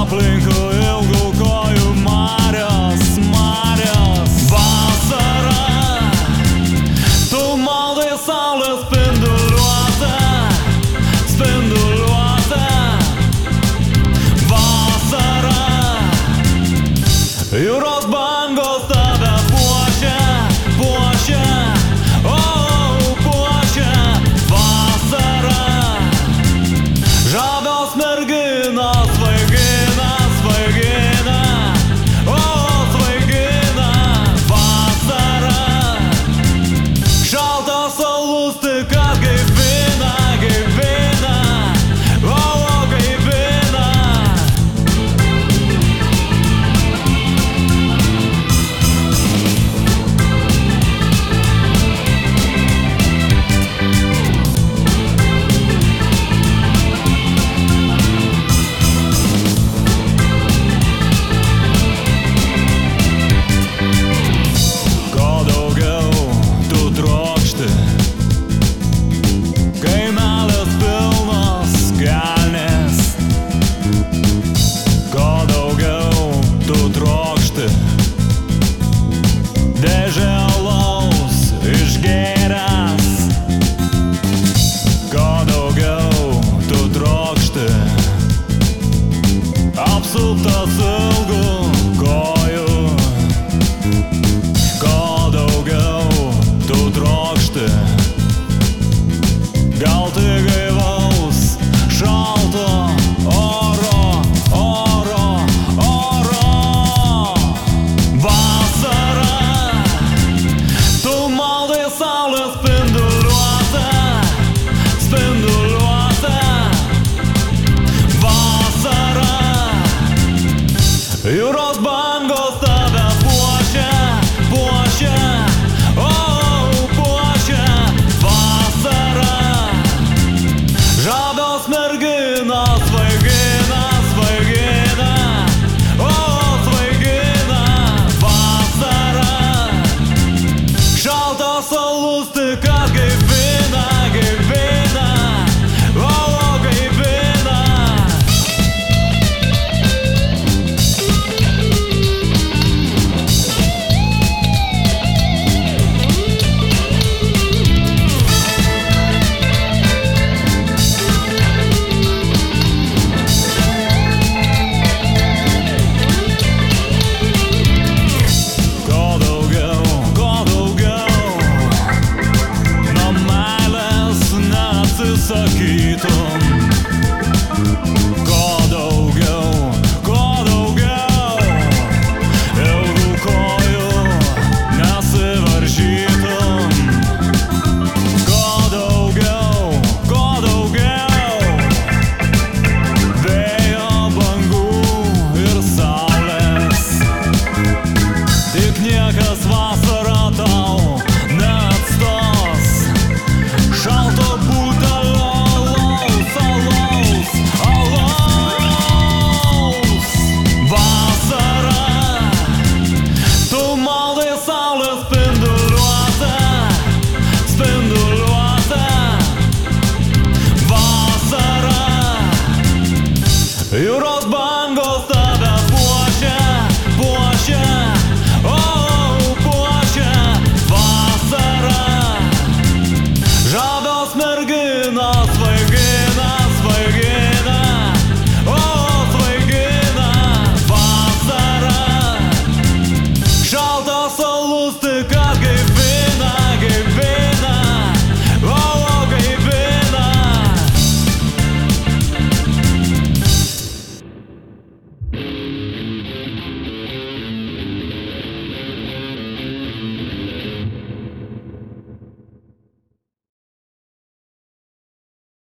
aplinkui ilgų kojų marios, marios. Vasara, tu maldai saulės spinduliuotę, spinduliuotę. Vasara, jūros bangos tave puošia, puošia, o, puošia. Vasara, žavios merginos svaigina, svaigina, o, svaigina. Vasara, šaltas alus tik atgaivina, gaivina, o, gaivina. Ko daugiau tu trokšti, kai meilės pilnos kelnės. Ko daugiau tu trokšti, dėžę alaus išgėręs. Ko daugiau tu trokšti, apsuptas ilgų